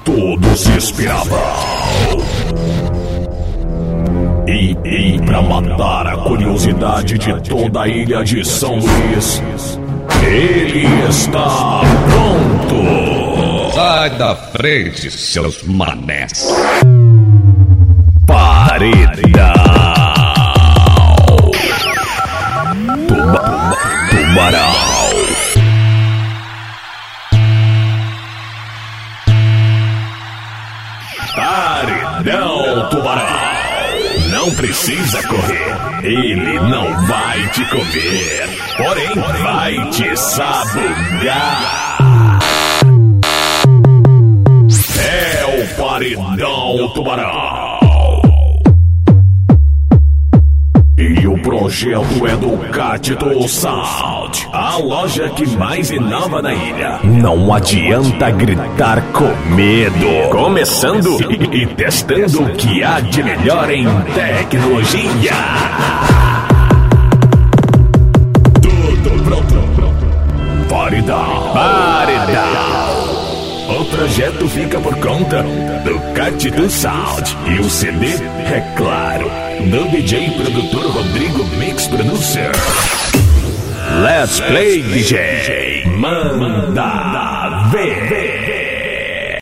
todos esperavam. E pra matar a curiosidade de toda a ilha de São Luís, ele está pronto. Sai da frente, seus manés. Paredão. Tubarão. Paredão, tubarão. Não precisa correr, ele não vai te comer, porém vai te sabugar. É o Paredão Tubarão. E o projeto é do Cactus Sound, a loja que mais inova na ilha. Não adianta gritar com medo. Começando e testando o que há de melhor em tecnologia. Tudo pronto. Paredão. O projeto fica por conta do Cactus Sound. E o CD, é claro, do DJ e produtor Rodrigo Mix Producer. Let's play, DJ. Manda ver.